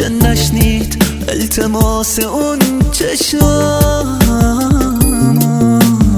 نشنید التماس اون چشم.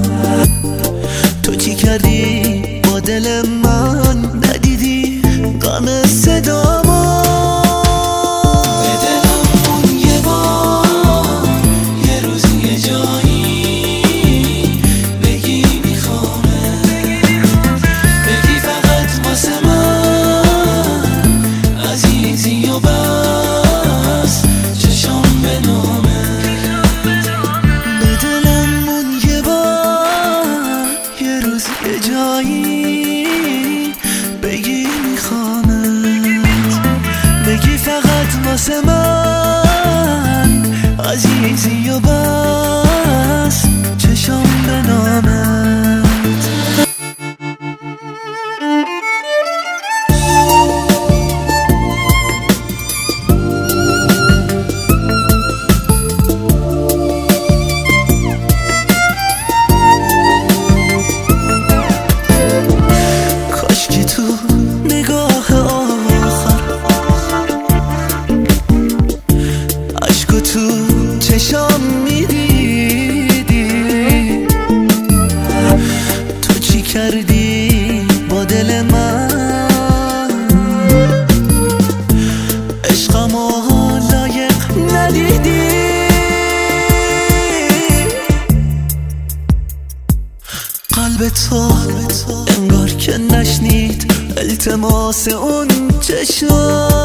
تو چی کردی با دل من؟ ندیدی غم صدامو؟ به دلم اون یه بار یه روز یه جایی بگی میخوامه، بگی فقط واسه من عزیزی و بس چشم به نامه. به دلم اون یه بار یه روز یه جایی بگی میخوامت، بگی فقط واسه من عزیزی و بس چشم به نامت. تو چشام میدیدی تو چی کردی با دل من؟ عشقمو لایق ندیدی. قلب تو انگار که نشنید التماس اون چشم.